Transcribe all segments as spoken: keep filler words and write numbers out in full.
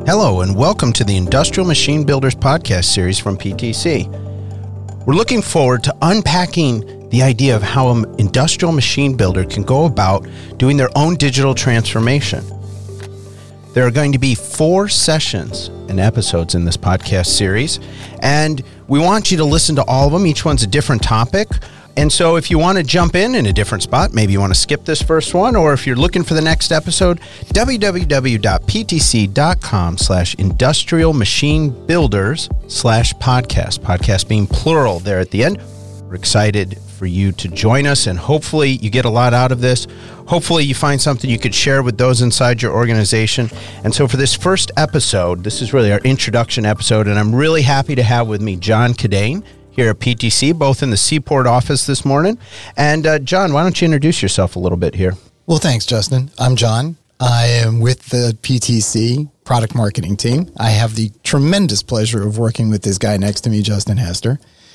Hello, and welcome to the Industrial Machine Builders podcast series from P T C. We're looking forward to unpacking the idea of how an industrial machine builder can go about doing their own digital transformation. There are going to be four sessions and episodes in this podcast series, and we want you to listen to all of them. Each one's a different topic. And so if you want to jump in in a different spot, maybe you want to skip this first one, or if you're looking for the next episode, www.ptc.com slash industrial machine builders slash podcast, podcast being plural there at the end. We're excited for you to join us, and hopefully you get a lot out of this. Hopefully you find something you could share with those inside your organization. And so for this first episode, this is really our introduction episode, and I'm really happy to have with me John Cadane here at P T C, both in the Seaport office this morning. And uh, John, why don't you introduce yourself a little bit here? Well, thanks, Justin. I'm John. I am with the P T C product marketing team. I have the tremendous pleasure of working with this guy next to me, Justin Hester.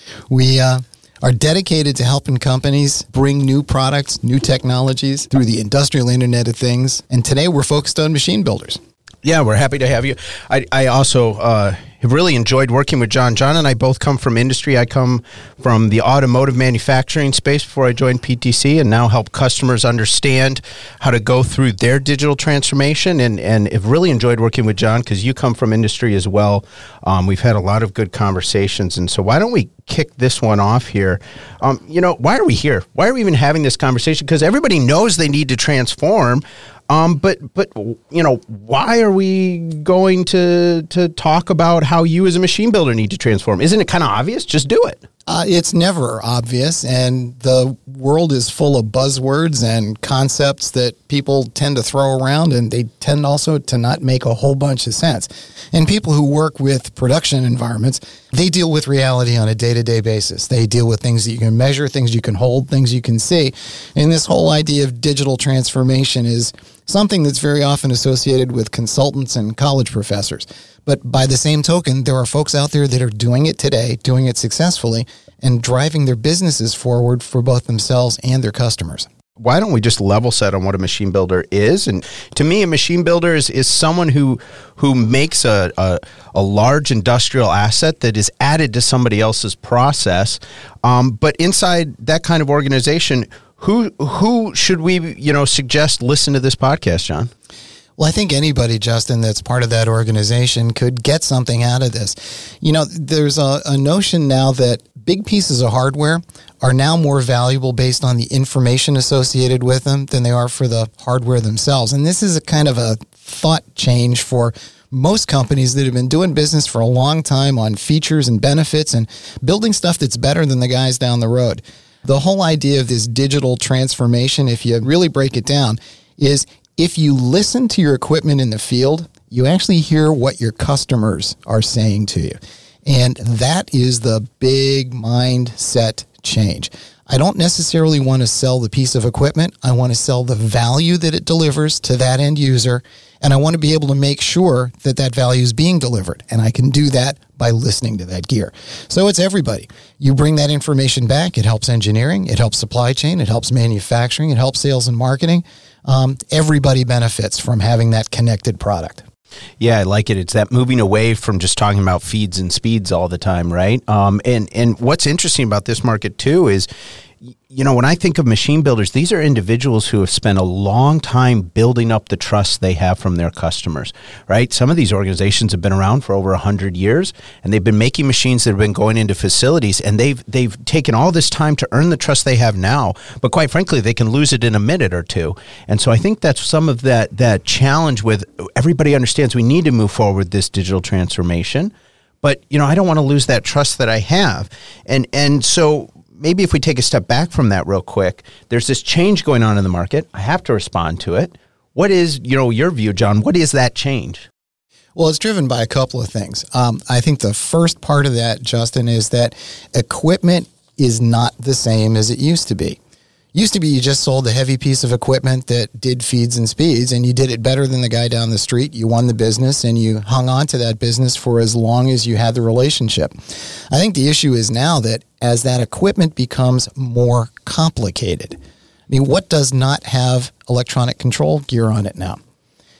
We uh, are dedicated to helping companies bring new products, new technologies through the industrial Internet of Things. And today we're focused on machine builders. Yeah, we're happy to have you. I, I also uh, have really enjoyed working with John. John and I both come from industry. I come from the automotive manufacturing space before I joined P T C, and now help customers understand how to go through their digital transformation. And, and have really enjoyed working with John because you come from industry as well. Um, we've had a lot of good conversations. And so why don't we kick this one off here? Um, you know, why are we here? Why are we even having this conversation? Because everybody knows they need to transform. Um, but, but you know, why are we going to to talk about how you as a machine builder need to transform? Isn't it kind of obvious? Just do it. Uh, it's never obvious, and the world is full of buzzwords and concepts that people tend to throw around, and they tend also to not make a whole bunch of sense. And people who work with production environments, they deal with reality on a day-to-day basis. They deal with things that you can measure, things you can hold, things you can see. And this whole idea of digital transformation is something that's very often associated with consultants and college professors. But by the same token, there are folks out there that are doing it today, doing it successfully, and driving their businesses forward for both themselves and their customers. Why don't we just level set on what a machine builder is? And to me, a machine builder is, is someone who who makes a, a, a large industrial asset that is added to somebody else's process. Um, but inside that kind of organization, who who should we, you know, suggest listen to this podcast, John? Well, I think anybody, Justin, that's part of that organization could get something out of this. You know, there's a, a notion now that big pieces of hardware are now more valuable based on the information associated with them than they are for the hardware themselves. And this is a kind of a thought change for most companies that have been doing business for a long time on features and benefits and building stuff that's better than the guys down the road. The whole idea of this digital transformation, if you really break it down, is if you listen to your equipment in the field, you actually hear what your customers are saying to you. And that is the big mindset change. I don't necessarily want to sell the piece of equipment. I want to sell the value that it delivers to that end user. And I want to be able to make sure that that value is being delivered. And I can do that by listening to that gear. So it's everybody. You bring that information back. It helps engineering. It helps supply chain. It helps manufacturing. It helps sales and marketing. Um, everybody benefits from having that connected product. Yeah, I like it. It's that moving away from just talking about feeds and speeds all the time, right? Um, and, and what's interesting about this market, too, is, you know, when I think of machine builders, these are individuals who have spent a long time building up the trust they have from their customers, right? Some of these organizations have been around for over one hundred years, and they've been making machines that have been going into facilities, and they've they've taken all this time to earn the trust they have now. But quite frankly, they can lose it in a minute or two. And so I think that's some of that that challenge with everybody understands we need to move forward with this digital transformation. But, you know, I don't want to lose that trust that I have. And and so maybe if we take a step back from that real quick, there's this change going on in the market. I have to respond to it. What is, you know, your view, John? What is that change? Well, it's driven by a couple of things. Um, I think the first part of that, Justin, is that equipment is not the same as it used to be. Used to be you just sold a heavy piece of equipment that did feeds and speeds, and you did it better than the guy down the street. You won the business, and you hung on to that business for as long as you had the relationship. I think the issue is now that as that equipment becomes more complicated, I mean, what does not have electronic control gear on it now?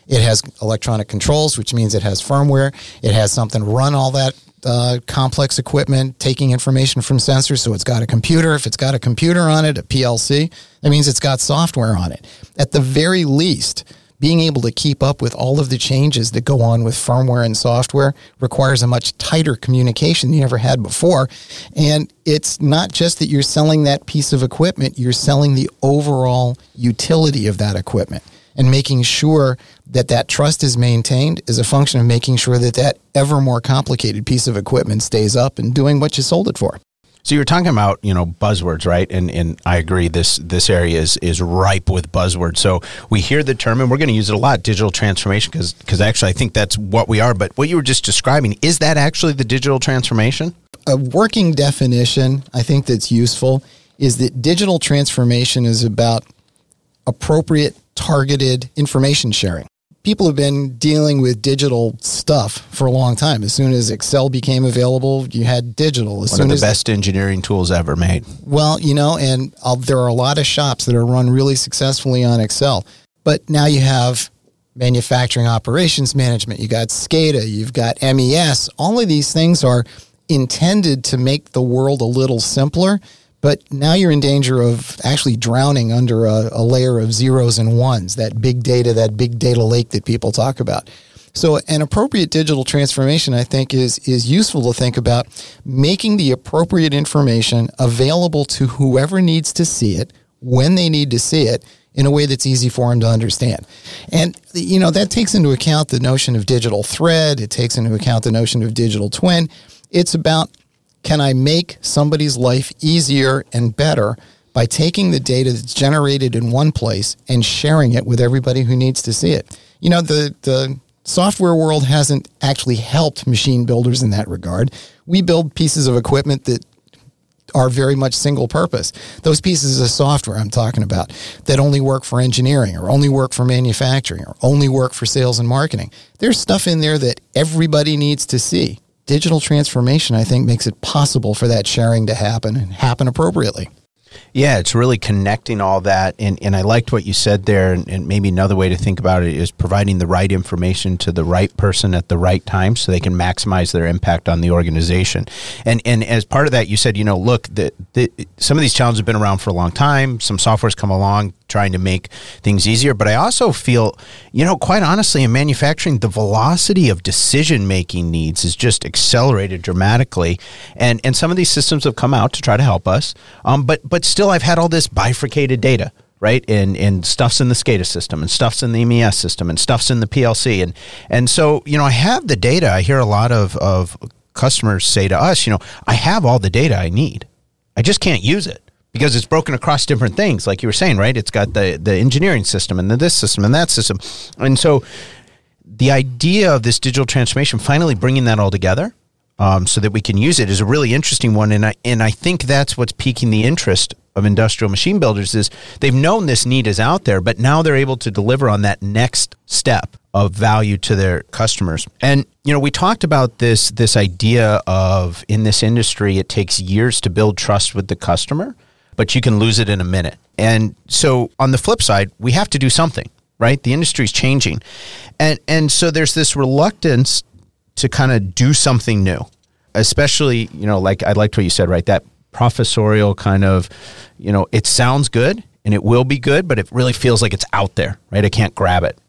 It has electronic controls, which means it has firmware. It has something to run all that uh, complex equipment, taking information from sensors. So it's got a computer. If it's got a computer on it, a P L C, that means it's got software on it. At the very least, being able to keep up with all of the changes that go on with firmware and software requires a much tighter communication than you ever had before. And it's not just that you're selling that piece of equipment, you're selling the overall utility of that equipment. And making sure that that trust is maintained is a function of making sure that that ever more complicated piece of equipment stays up and doing what you sold it for. So you're talking about, you know, buzzwords, right? And and I agree, this this area is is ripe with buzzwords. So we hear the term, and we're going to use it a lot, digital transformation, because because actually I think that's what we are. But what you were just describing, is that actually the digital transformation? A working definition, I think that's useful, is that digital transformation is about appropriate, targeted information sharing. People have been dealing with digital stuff for a long time. As soon as Excel became available, you had digital. As One soon of the as best engineering tools ever made. Well, you know, and I'll, there are a lot of shops that are run really successfully on Excel. But now you have manufacturing operations management. You got SCADA. You've got M E S. All of these things are intended to make the world a little simpler. But now you're in danger of actually drowning under a, a layer of zeros and ones, that big data, that big data lake that people talk about. So an appropriate digital transformation, I think, is is useful to think about making the appropriate information available to whoever needs to see it, when they need to see it, in a way that's easy for them to understand. And, you know, that takes into account the notion of digital thread. It takes into account the notion of digital twin. It's about, can I make somebody's life easier and better by taking the data that's generated in one place and sharing it with everybody who needs to see it? You know, the, the software world hasn't actually helped machine builders in that regard. We build pieces of equipment that are very much single purpose. Those pieces of software I'm talking about that only work for engineering or only work for manufacturing or only work for sales and marketing. There's stuff in there that everybody needs to see. Digital transformation, I think, makes it possible for that sharing to happen and happen appropriately. Yeah, it's really connecting all that. And, and I liked what you said there. And, and maybe another way to think about it is providing the right information to the right person at the right time so they can maximize their impact on the organization. And and as part of that, you said, you know, look, the, the, some of these challenges have been around for a long time. Some software's come along trying to make things easier. But I also feel, you know, quite honestly, in manufacturing, the velocity of decision-making needs is just accelerated dramatically. And and some of these systems have come out to try to help us. Um, but but still, I've had all this bifurcated data, right? And and stuff's in the SCADA system, and stuff's in the M E S system, and stuff's in the P L C. And and so, you know, I have the data. I hear a lot of, of customers say to us, you know, I have all the data I need. I just can't use it because it's broken across different things. Like you were saying, right? It's got the, the engineering system and the this system and that system. And so the idea of this digital transformation, finally bringing that all together, Um, so that we can use it, is a really interesting one. And I and I think that's what's piquing the interest of industrial machine builders is they've known this need is out there, but now they're able to deliver on that next step of value to their customers. And, you know, we talked about this, this idea of in this industry, it takes years to build trust with the customer, but you can lose it in a minute. And so on the flip side, we have to do something, right? The industry's changing. And, and so there's this reluctance to kind of do something new, especially, you know, like I liked what you said, right? That professorial kind of, you know, it sounds good and it will be good, but it really feels like it's out there, right? I can't grab it.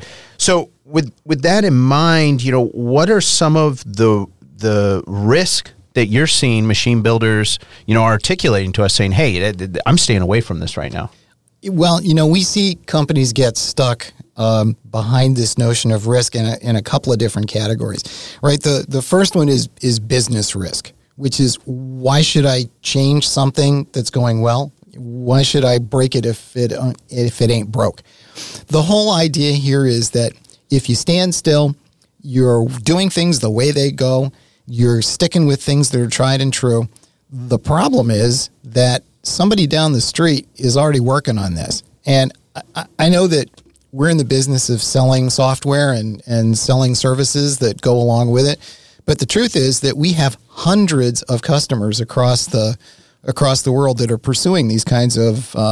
So with with that in mind, you know, what are some of the the risk that you're seeing machine builders, you know, articulating to us saying, hey, I'm staying away from this right now? Well, you know, we see companies get stuck um, behind this notion of risk in a, in a couple of different categories, right? The the first one is is business risk, which is, why should I change something that's going well? Why should I break it if it if it ain't broke? The whole idea here is that if you stand still, you're doing things the way they go, you're sticking with things that are tried and true. The problem is that somebody down the street is already working on this. And I, I know that we're in the business of selling software and, and selling services that go along with it. But the truth is that we have hundreds of customers across the across the world that are pursuing these kinds of um,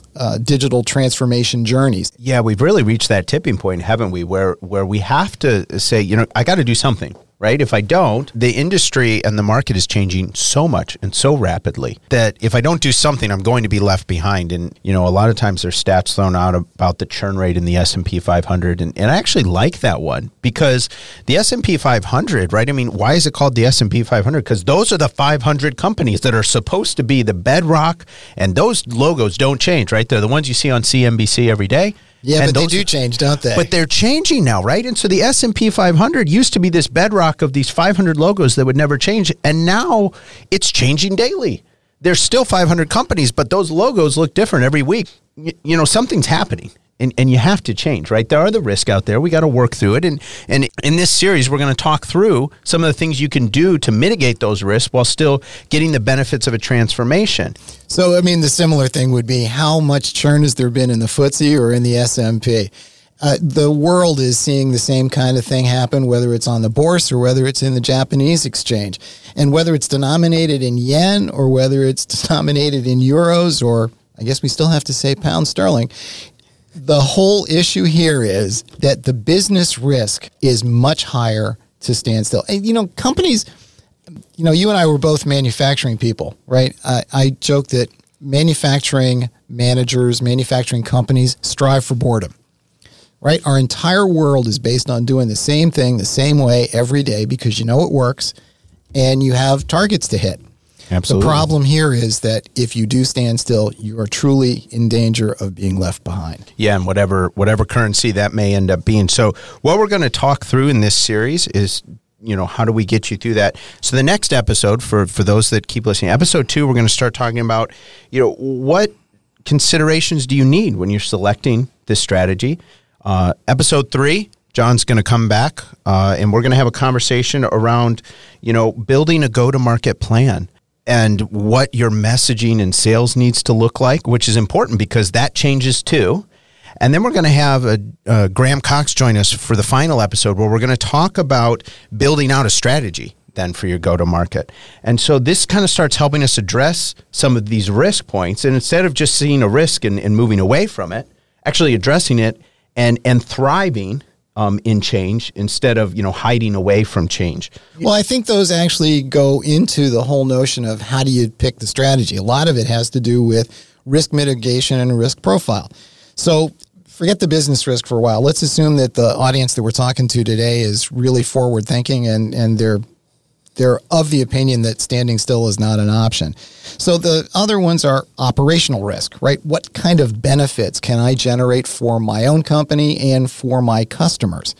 uh, digital transformation journeys. Yeah, we've really reached that tipping point, haven't we, where where we have to say, you know, I got to do something. Right? If I don't, the industry and the market is changing so much and so rapidly that if I don't do something, I'm going to be left behind. And, you know, a lot of times there's stats thrown out about the churn rate in the S and P five hundred. And, and I actually like that one because the S and P five hundred, right? I mean, why is it called the S and P five hundred? Because those are the five hundred companies that are supposed to be the bedrock, and those logos don't change, right? They're the ones you see on C N B C every day. Yeah, and but those, they do change, don't they? But they're changing now, right? And so the S and P five hundred used to be this bedrock of these five hundred logos that would never change, and now it's changing daily. There's still five hundred companies, but those logos look different every week. You, you know, something's happening. And, and you have to change, right? There are the risks out there. We got to work through it. And, and in this series, we're going to talk through some of the things you can do to mitigate those risks while still getting the benefits of a transformation. So, I mean, the similar thing would be how much churn has there been in the F T S E or in the S and P? Uh, the world is seeing the same kind of thing happen, whether it's on the bourse or whether it's in the Japanese exchange. And whether it's denominated in yen or whether it's denominated in euros or I guess we still have to say pound sterling, the whole issue here is that the business risk is much higher to stand still. And, you know, companies, you know, you and I were both manufacturing people, right? I, I joke that manufacturing managers, manufacturing companies strive for boredom, right? Our entire world is based on doing the same thing the same way every day because you know it works and you have targets to hit. Absolutely. The problem here is that if you do stand still, you are truly in danger of being left behind. Yeah, and whatever whatever currency that may end up being. So what we're going to talk through in this series is, you know, how do we get you through that? So the next episode, for, for those that keep listening, episode two, we're going to start talking about, you know, what considerations do you need when you're selecting this strategy? Uh, episode three, John's going to come back, uh, and we're going to have a conversation around, you know, building a go-to-market plan and what your messaging and sales needs to look like, which is important because that changes too. And then we're going to have a, uh, Graham Cox join us for the final episode where we're going to talk about building out a strategy then for your go-to-market. And so this kind of starts helping us address some of these risk points. And instead of just seeing a risk and, and moving away from it, actually addressing it and, and thriving Um, in change instead of, you know, hiding away from change. Well, I think those actually go into the whole notion of how do you pick the strategy. A lot of it has to do with risk mitigation and risk profile. So forget the business risk for a while. Let's assume that the audience that we're talking to today is really forward thinking and, and they're they're of the opinion that standing still is not an option. So the other ones are operational risk, right? What kind of benefits can I generate for my own company and for my customers?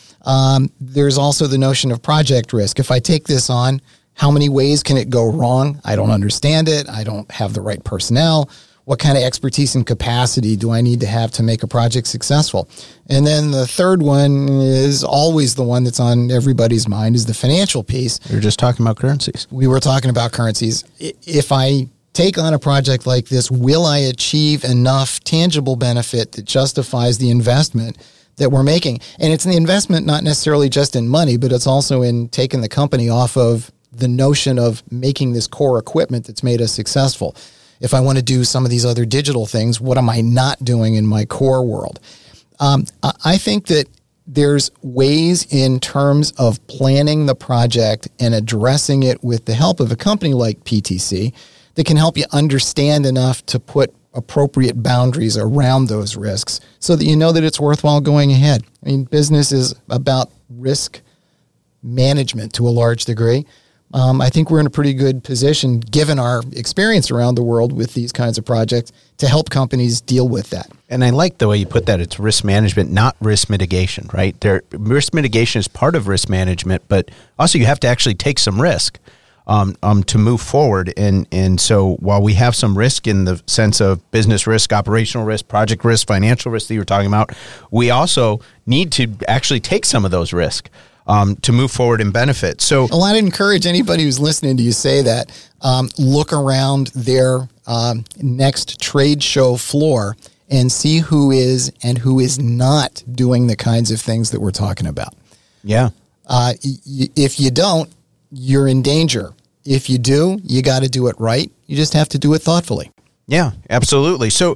Um, there's also the notion of project risk. If I take this on, how many ways can it go wrong? I don't understand it. I don't have the right personnel. What kind of expertise and capacity do I need to have to make a project successful? And then the third one is always the one that's on everybody's mind is the financial piece. We were just talking about currencies. We were talking about currencies. If I take on a project like this, will I achieve enough tangible benefit that justifies the investment that we're making? And it's the investment not necessarily just in money, but it's also in taking the company off of the notion of making this core equipment that's made us successful. If I want to do some of these other digital things, what am I not doing in my core world? Um, I think that there's ways in terms of planning the project and addressing it with the help of a company like P T C that can help you understand enough to put appropriate boundaries around those risks so that you know that it's worthwhile going ahead. I mean, business is about risk management to a large degree. Um, I think we're in a pretty good position, given our experience around the world with these kinds of projects, to help companies deal with that. And I like the way you put that. It's risk management, not risk mitigation, right? There, risk mitigation is part of risk management, but also you have to actually take some risk um, um, to move forward. And, and so while we have some risk in the sense of business risk, operational risk, project risk, financial risk that you were talking about, we also need to actually take some of those risks. Um, to move forward and benefit. So, well, I'd encourage anybody who's listening to you say that, um, look around their um, next trade show floor and see who is and who is not doing the kinds of things that we're talking about. Yeah. Uh, y- if you don't, you're in danger. If you do, you got to do it right. You just have to do it thoughtfully. Yeah, absolutely. So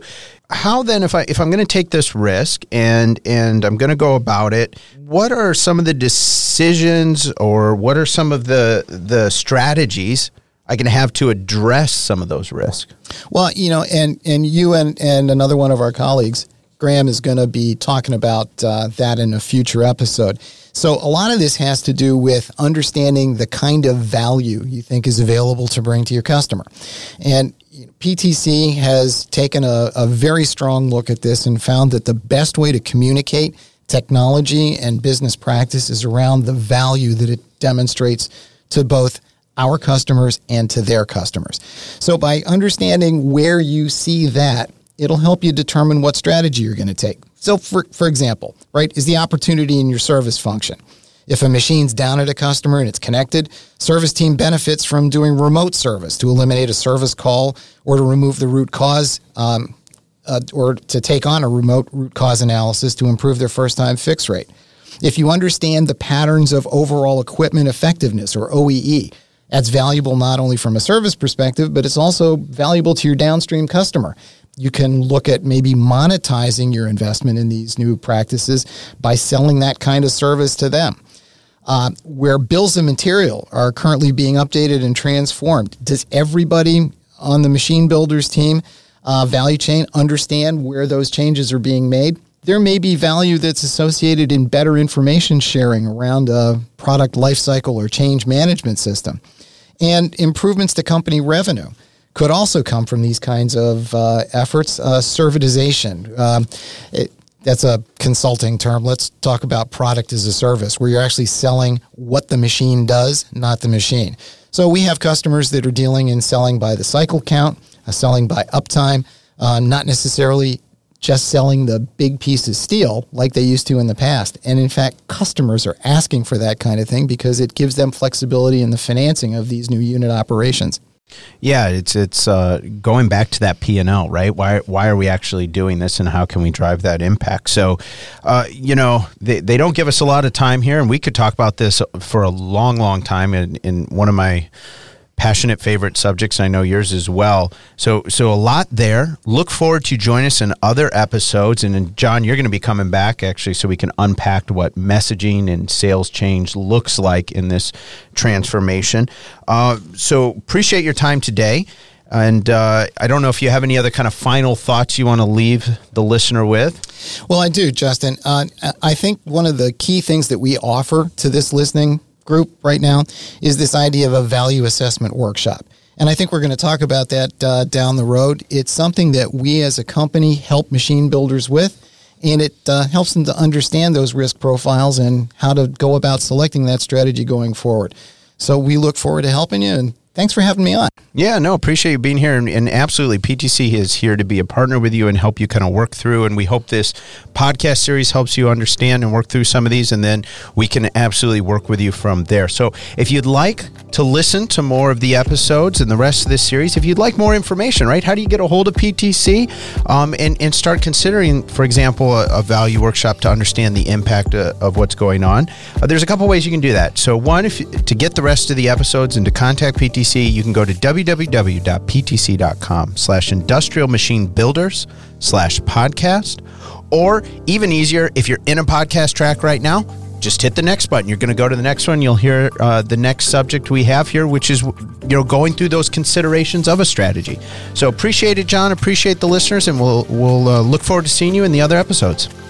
how then, if I if I'm going to take this risk and and I'm going to go about it, what are some of the decisions or what are some of the the strategies I can have to address some of those risks? Well, you know, and and you and and another one of our colleagues, Graham, is going to be talking about uh, that in a future episode. So a lot of this has to do with understanding the kind of value you think is available to bring to your customer. And P T C has taken a, a very strong look at this and found that the best way to communicate technology and business practice is around the value that it demonstrates to both our customers and to their customers. So by understanding where you see that, it'll help you determine what strategy you're going to take. So for, for example, right, is the opportunity in your service function. If a machine's down at a customer and it's connected, service team benefits from doing remote service to eliminate a service call or to remove the root cause um, uh, or to take on a remote root cause analysis to improve their first-time fix rate. If you understand the patterns of overall equipment effectiveness, or O E E, that's valuable not only from a service perspective, but it's also valuable to your downstream customer. You can look at maybe monetizing your investment in these new practices by selling that kind of service to them. Uh, where bills of material are currently being updated and transformed, does everybody on the machine builders team uh, value chain understand where those changes are being made? There may be value that's associated in better information sharing around a product lifecycle or change management system. And improvements to company revenue could also come from these kinds of uh, efforts. Uh, servitization, um, it, that's a consulting term. Let's talk about product as a service, where you're actually selling what the machine does, not the machine. So we have customers that are dealing in selling by the cycle count, uh, selling by uptime, uh, not necessarily just selling the big piece of steel like they used to in the past. And in fact, customers are asking for that kind of thing because it gives them flexibility in the financing of these new unit operations. Yeah, it's it's uh, going back to that P and L, right? Why why are we actually doing this, and how can we drive that impact? So, uh, you know, they, they don't give us a lot of time here, and we could talk about this for a long, long time. In, in one of my passionate favorite subjects, I know yours as well. So so a lot there. Look forward to join us in other episodes. And then, John, you're going to be coming back, actually, so we can unpack what messaging and sales change looks like in this transformation. Uh, so appreciate your time today. And uh, I don't know if you have any other kind of final thoughts you want to leave the listener with. Well, I do, Justin. Uh, I think one of the key things that we offer to this listening group right now is this idea of a value assessment workshop. And I think we're going to talk about that uh, down the road. It's something that we as a company help machine builders with, and it uh, helps them to understand those risk profiles and how to go about selecting that strategy going forward. So we look forward to helping you, and thanks for having me on. Yeah, no, appreciate you being here. And, and absolutely, P T C is here to be a partner with you and help you kind of work through. And we hope this podcast series helps you understand and work through some of these. And then we can absolutely work with you from there. So if you'd like to listen to more of the episodes and the rest of this series, if you'd like more information, right, how do you get a hold of P T C um, and, and start considering, for example, a, a value workshop to understand the impact uh, of what's going on? Uh, there's a couple ways you can do that. So one, if to get the rest of the episodes and to contact P T C, you can go to w w w dot p t c dot com slash industrial machine builders slash podcast. Or even easier, if you're in a podcast track right now, just hit the next button. You're going to go to the next one. You'll hear uh, the next subject we have here, which is, you know, going through those considerations of a strategy. So appreciate it, John. Appreciate the listeners, and we'll we'll uh, look forward to seeing you in the other episodes.